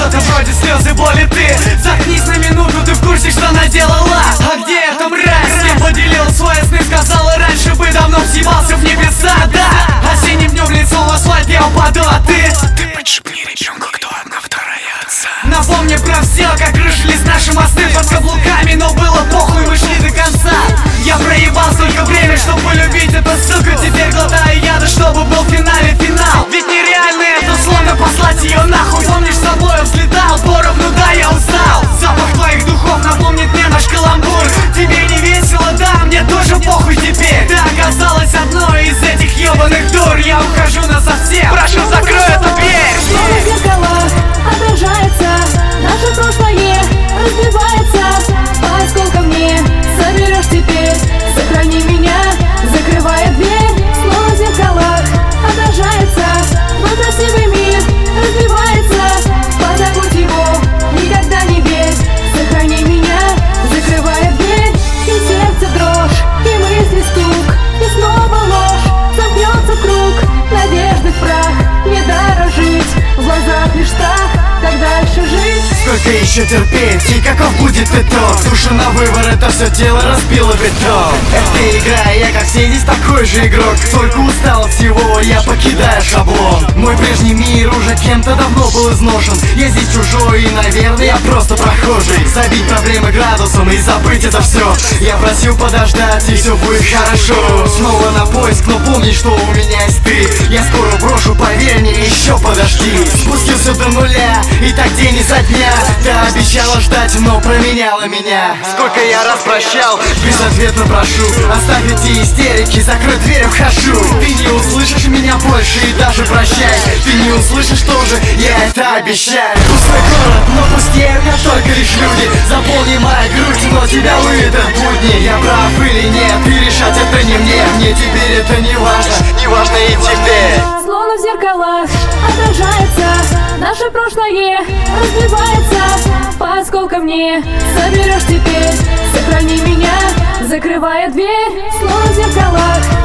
что-то вроде слезы боли. Ты заткнись на минуту, ты в курсе, что наделала? А где эта мразь? С кем поделил свои сны, сказала раньше бы давно съебался в небеса. Да, осенним днем лицом в асфальт я упаду, а ты подшипни ребенку, кто одна, вторая отца. Напомни про все, как рушились наши мосты под каблуками, но было похуй, мы шли до конца. Я проебал столько время, чтобы полюбить эту суку. Теперь глотаю яда, чтобы был в финале финал. Ведь нереально это словно послать ее нахуй. Помнишь, с тобой взлетал поровну, да, я устал. Запах твоих духов напомнит мне наш каламбур. Тебе не весело, да, мне тоже похуй теперь. Ты оказалась одной из этих ебаных дур. Я ухожу насовсем, прошу, закрой эту дверь. Словно в зеркалах отражается наше прошлое, разбивается по осколкам мне. Соберешь теперь, сохрани меня, закрывая дверь. Словно в зеркалах отражается твой красивый мир, разбивается, позабудь его, никогда не верь. Сохрани меня, закрывая дверь. И сердце дрожь, и мысли стук, и снова ложь замкнется в круг. Надежды в прах, не дорожить, в глазах лишь страх, как дальше жить. Сколько еще терпеть, и каков будет итог? Душу на выбор, это все тело разбило бетон. Это игра, я как все здесь такой же игрок. Только устал от всего, я покидаю шаблон. Мой прежний мир уже кем-то давно был изношен. Я здесь чужой и, наверное, я просто прохожий. Забить проблемы градусом и забыть это все. Я просил подождать, и все будет хорошо. Снова на поиск, но помни, что у меня есть ты. Я скоро брошу, поверь мне, еще подожди. Спустился до нуля, и так день изо дня. Ты обещала ждать, но променяла меня. Сколько я раз прощал, безответно прошу. Оставь эти истерики, закрой дверь, ухожу. Ты не услышишь меня больше и даже прощай. Ты не услышишь тоже, я это обещаю. Пустой город, но пустеют не только лишь люди. Заполни моя грудь, но тебя выйдет будни. Я прав или нет, и решать это не мне. Мне теперь это не важно, не важно и теперь. Словно в зеркалах отражается наше прошлое, разбивается по осколкам мне. Соберешь теперь, сохрани меня, закрывая дверь. Словно в зеркалах